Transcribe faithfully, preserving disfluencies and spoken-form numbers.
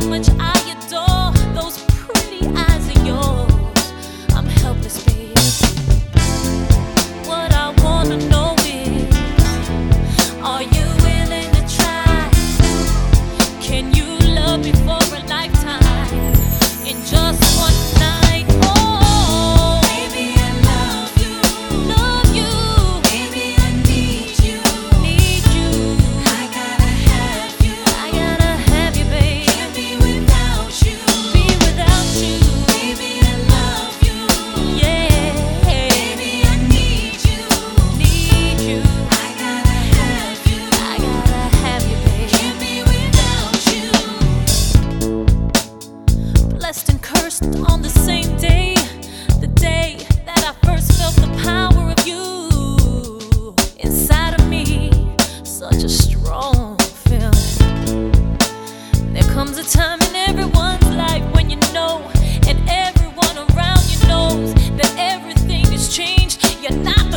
much I adore those pretty eyes of yours. I'm helpless, baby. What I wanna know is, are you willing to try? Can you love me for a lifetime in just one night? Oh, baby, I love you, love you. Baby, I need you, need you. I gotta have you, I gotta have you, baby. Can't be without you, be without you. Baby, I love you, yeah. Baby, I need you, need you. I gotta have you, I gotta have you, baby. Can't be without you. Blessed and cursed on the same day, the day that I first felt the power of you inside of me. Such a strong feeling. There comes a time in everyone's life when you know, and everyone around you knows, that everything has changed. You're not